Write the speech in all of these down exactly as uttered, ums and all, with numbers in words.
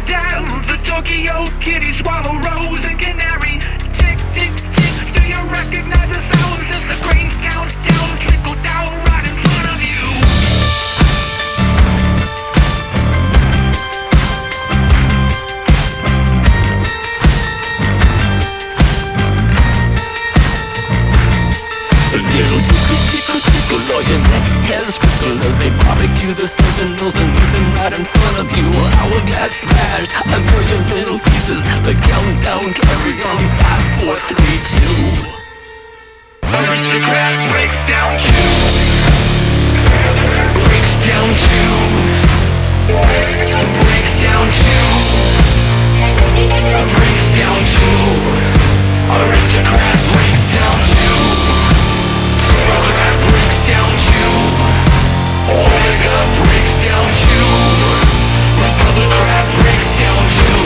down. The Tokyo Kitty, Swallow Rose, and Canary. Tick, tick, tick, do you recognize the sounds as the grains count down, trickle down right in front of you? A little tickle, tickle, tickle, all your neck has prickle as they barbecue the sentinels and leave them right in front of you. Hourglass smashed, I know your little pieces. The countdown carry on, five, four, three, two. Aristocrat breaks down two. Breaks down two. Breaks down two. Breaks down two. Aristocrat breaks down two. Democrat breaks down two. Omega breaks down two. Republican breaks down two.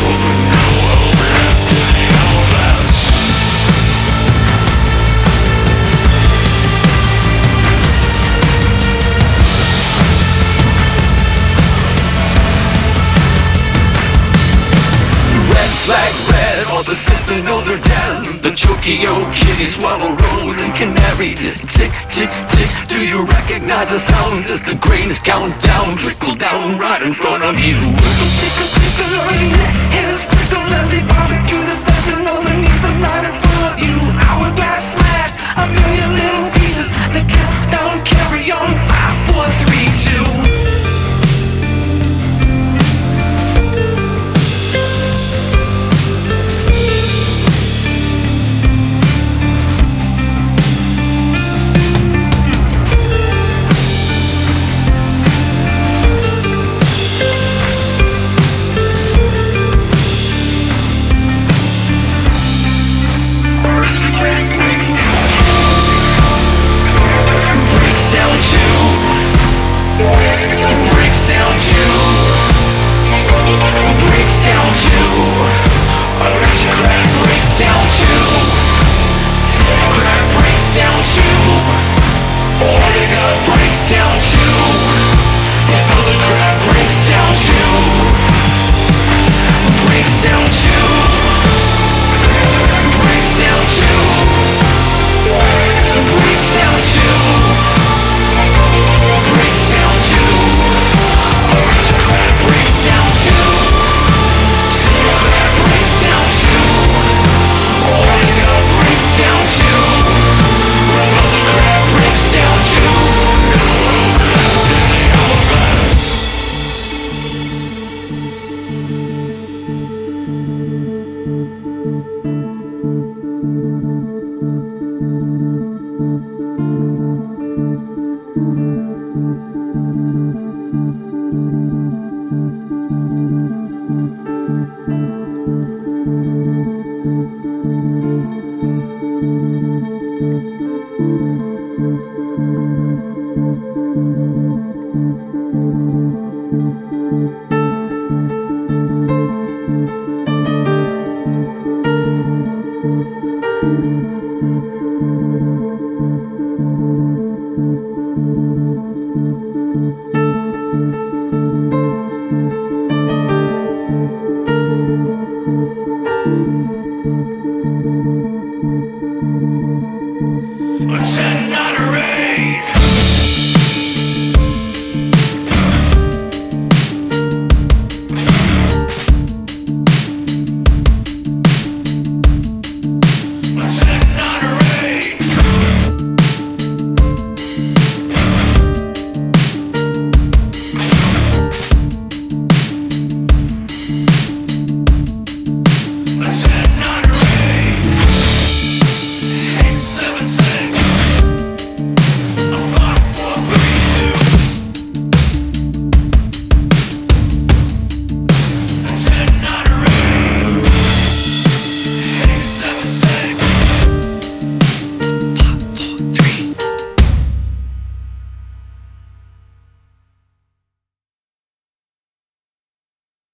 Flag red, all the sentinels are dead. The Tokyo Kitty, Swallow Rose, and Canary. Tick, tick, tick, do you recognize the sounds as the grains count down, trickle down right in front of you? Tickle, tickle,